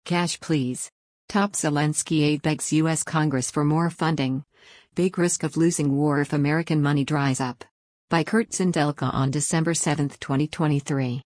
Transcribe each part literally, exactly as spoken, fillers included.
Cash please. Top Zelensky aide begs U S Congress for more funding. Big risk of losing war if American money dries up. By Kurt Sindelka on December seventh, twenty twenty-three.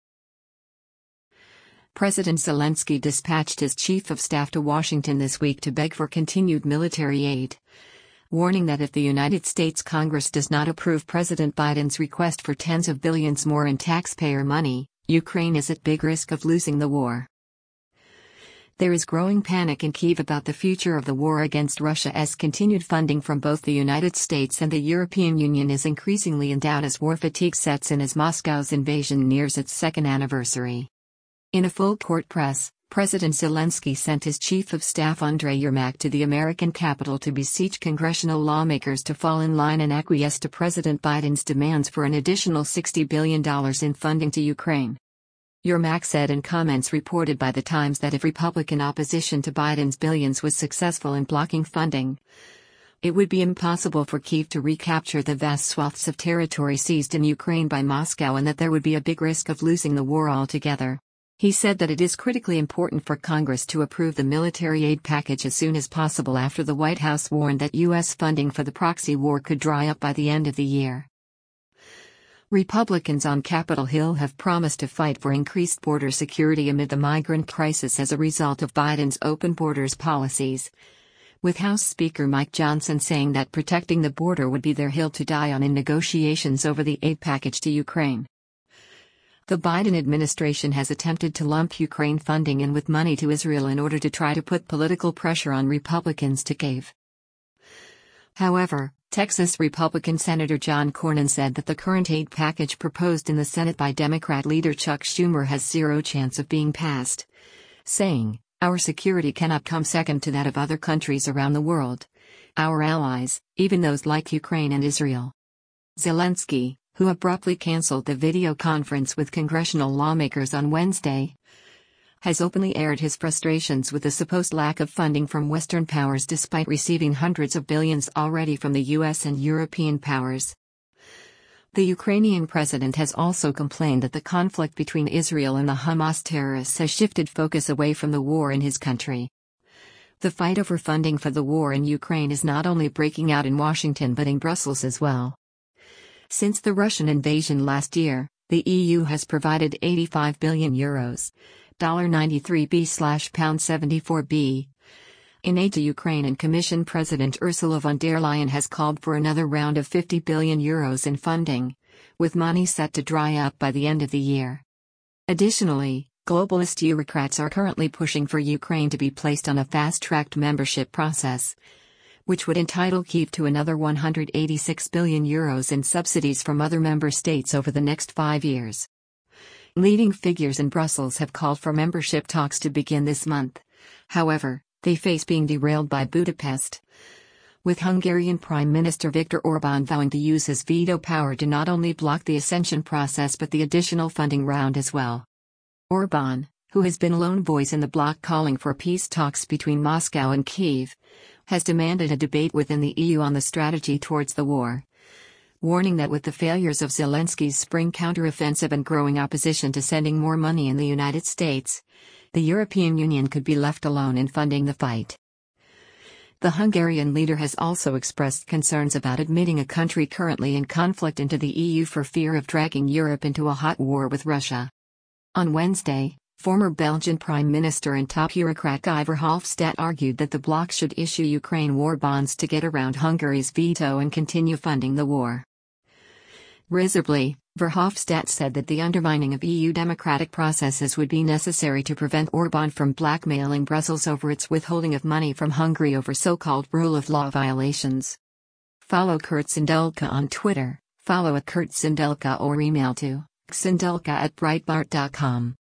President Zelensky dispatched his chief of staff to Washington this week to beg for continued military aid, warning that if the United States Congress does not approve President Biden's request for tens of billions more in taxpayer money, Ukraine is at big risk of losing the war. There is growing panic in Kyiv about the future of the war against Russia as continued funding from both the United States and the European Union is increasingly in doubt as war fatigue sets in as Moscow's invasion nears its second anniversary. In a full-court press, President Zelensky sent his chief of staff Andrei Yermak to the American Capitol to beseech congressional lawmakers to fall in line and acquiesce to President Biden's demands for an additional sixty billion dollars in funding to Ukraine. Yermak said in comments reported by The Times that if Republican opposition to Biden's billions was successful in blocking funding, it would be impossible for Kyiv to recapture the vast swaths of territory seized in Ukraine by Moscow and that there would be a big risk of losing the war altogether. He said that it is critically important for Congress to approve the military aid package as soon as possible after the White House warned that U S funding for the proxy war could dry up by the end of the year. Republicans on Capitol Hill have promised to fight for increased border security amid the migrant crisis as a result of Biden's open borders policies, with House Speaker Mike Johnson saying that protecting the border would be their hill to die on in negotiations over the aid package to Ukraine. The Biden administration has attempted to lump Ukraine funding in with money to Israel in order to try to put political pressure on Republicans to cave. However, Texas Republican Senator John Cornyn said that the current aid package proposed in the Senate by Democrat leader Chuck Schumer has zero chance of being passed, saying, "Our security cannot come second to that of other countries around the world, our allies, even those like Ukraine and Israel." Zelensky, who abruptly canceled the video conference with congressional lawmakers on Wednesday, has openly aired his frustrations with the supposed lack of funding from Western powers despite receiving hundreds of billions already from the U S and European powers. The Ukrainian president has also complained that the conflict between Israel and the Hamas terrorists has shifted focus away from the war in his country. The fight over funding for the war in Ukraine is not only breaking out in Washington but in Brussels as well. Since the Russian invasion last year, the E U has provided eighty-five billion euros. ninety-three billion slash pound seventy-four billion in aid to Ukraine, and Commission President Ursula von der Leyen has called for another round of fifty billion euros in funding, with money set to dry up by the end of the year. Additionally, globalist bureaucrats are currently pushing for Ukraine to be placed on a fast-tracked membership process, which would entitle Kyiv to another one hundred eighty-six billion euros in subsidies from other member states over the next five years. Leading figures in Brussels have called for membership talks to begin this month. However, they face being derailed by Budapest, with Hungarian Prime Minister Viktor Orbán vowing to use his veto power to not only block the accession process but the additional funding round as well. Orbán, who has been a lone voice in the bloc calling for peace talks between Moscow and Kyiv, has demanded a debate within the E U on the strategy towards the war, warning that with the failures of Zelensky's spring counteroffensive and growing opposition to sending more money in the United States, the European Union could be left alone in funding the fight. The Hungarian leader has also expressed concerns about admitting a country currently in conflict into the E U for fear of dragging Europe into a hot war with Russia. On Wednesday, former Belgian Prime Minister and top bureaucrat Guy Verhofstadt argued that the bloc should issue Ukraine war bonds to get around Hungary's veto and continue funding the war. Risibly, Verhofstadt said that the undermining of E U democratic processes would be necessary to prevent Orbán from blackmailing Brussels over its withholding of money from Hungary over so-called rule of law violations. Follow Kurt Sindelka on Twitter, follow at Kurt Sindelka or email to sindelka at breitbart dot com.